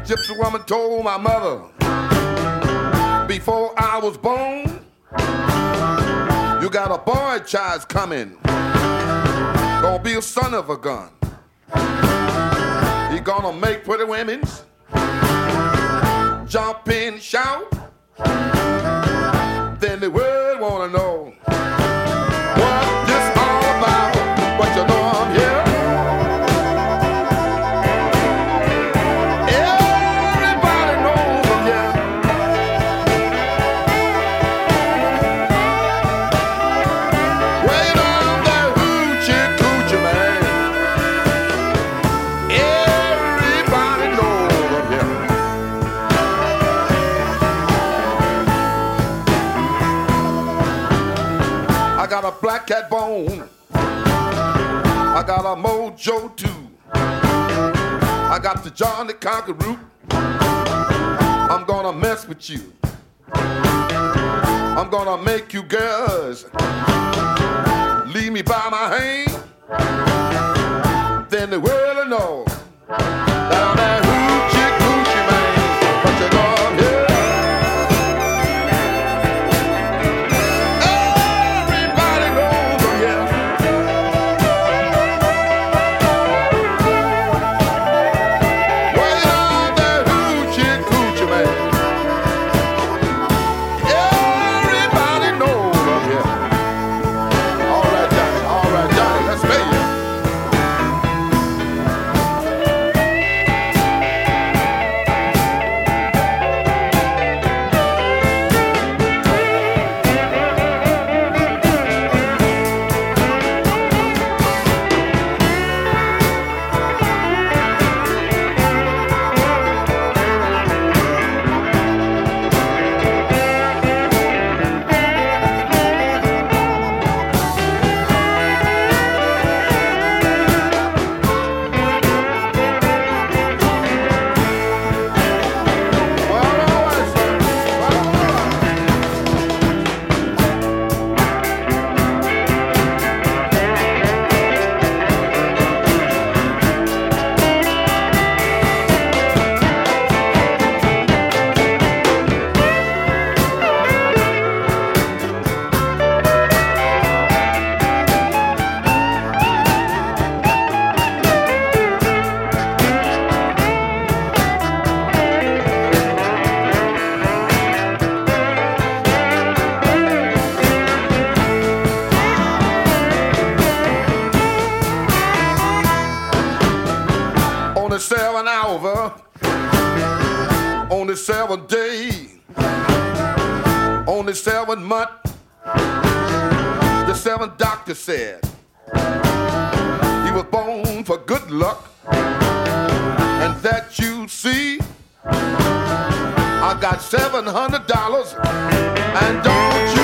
Gypsy woman told my mother before I was born, you got a boy child coming, gonna be a son of a gun. He gonna make pretty women jump and shout. Then the world wanna know what this all about. But you know I'm here. Everybody knows I'm here. Way down that hoochie coochie man. Everybody knows I'm here. I got a black cat bone. I got a mojo too. I got the John the Conqueror. I'm gonna mess with you. I'm gonna make you girls leave me by my hand. Then the world will know down that hoochie coochie man. But you know I'm here. Everybody knows I'm here. Way down that hoochie coochie man. Everybody knows I'm here. All right, Johnny, let's pay you. On the 7th hour, on the 7th day, on the 7th month, the 7th doctor said he was born for good luck, and that you see, I got $700, and don't you